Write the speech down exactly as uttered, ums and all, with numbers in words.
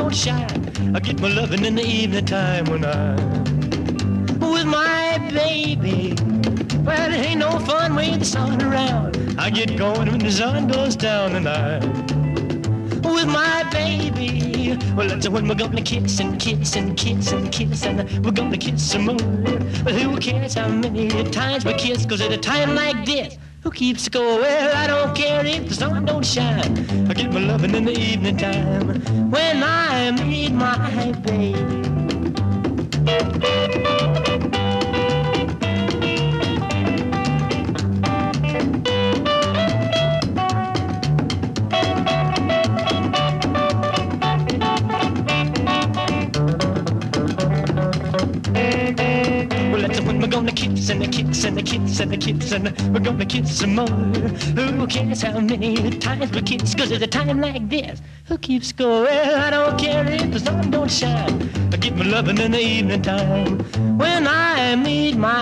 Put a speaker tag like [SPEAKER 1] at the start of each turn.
[SPEAKER 1] don't shine. I get my loving in the evening time when I'm with my baby. Well, it ain't no fun with the sun around. I get going when the sun goes down, and I'm with my baby. Well, that's when we're gonna kiss and kiss and kiss and kiss, and we're gonna kiss some more. But who cares how many times we kiss? 'Cause at a time like this, who keeps score? Well, I don't care if the sun don't shine. I get my loving in the evening time when I meet my baby. We're gonna kiss and a kiss and a kiss and a kiss, and we're gonna kiss some more. Who cares how many times we kiss? 'Cause at a time like this, who keeps score? Well, I don't care if the sun don't shine. I get my loving in the evening time when I meet my